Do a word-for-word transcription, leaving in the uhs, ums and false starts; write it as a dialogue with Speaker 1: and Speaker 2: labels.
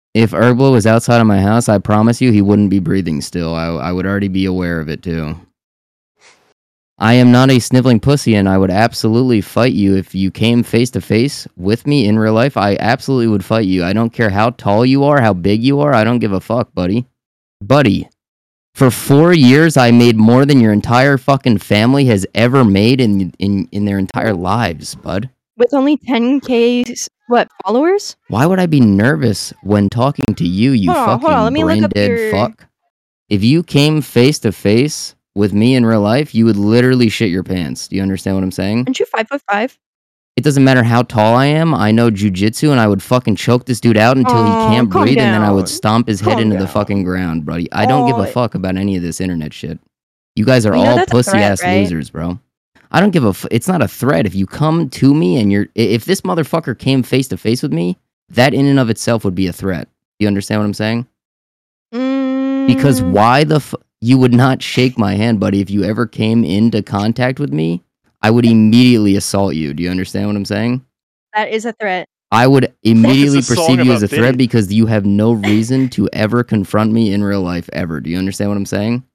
Speaker 1: If Herblo was outside of my house, I promise you he wouldn't be breathing still. I, I would already be aware of it too. I am not a sniveling pussy, and I would absolutely fight you if you came face to face with me in real life. I absolutely would fight you. I don't care how tall you are, how big you are. I don't give a fuck, buddy. Buddy, for four years, I made more than your entire fucking family has ever made in in, in their entire lives, bud.
Speaker 2: With only ten K, what, followers?
Speaker 1: Why would I be nervous when talking to you, you
Speaker 2: hold on,
Speaker 1: fucking
Speaker 2: hold on. Let me
Speaker 1: brain
Speaker 2: look up
Speaker 1: dead
Speaker 2: your...
Speaker 1: fuck? If you came face to face with me in real life, you would literally shit your pants. Do you understand what I'm saying?
Speaker 2: Aren't you five foot five?
Speaker 1: It doesn't matter how tall I am. I know jujitsu, and I would fucking choke this dude out until he
Speaker 2: Aw,
Speaker 1: can't
Speaker 2: calm
Speaker 1: breathe, and then I would
Speaker 2: down.
Speaker 1: stomp his head
Speaker 2: Calm
Speaker 1: into the
Speaker 2: down.
Speaker 1: fucking ground, buddy. I don't give a
Speaker 2: Oh.
Speaker 1: fuck about any of this internet shit. You guys are
Speaker 2: Well, you know
Speaker 1: all
Speaker 2: that's a
Speaker 1: pussy
Speaker 2: threat,
Speaker 1: ass
Speaker 2: right?
Speaker 1: losers, bro. I don't give a. F- it's not a threat. If you come to me and you're, i- if this motherfucker came face to face with me, that in and of itself would be a threat. You understand what I'm saying? Because
Speaker 2: Mm,
Speaker 1: why the f- you would not shake my hand, buddy? If you ever came into contact with me, I would immediately assault you. Do you understand what I'm saying?
Speaker 2: that is a threat.
Speaker 1: I would immediately
Speaker 3: song
Speaker 1: perceive you as a
Speaker 3: about
Speaker 1: threat
Speaker 3: Vinny?
Speaker 1: because you have no reason to ever confront me in real life ever. Do you understand what I'm saying?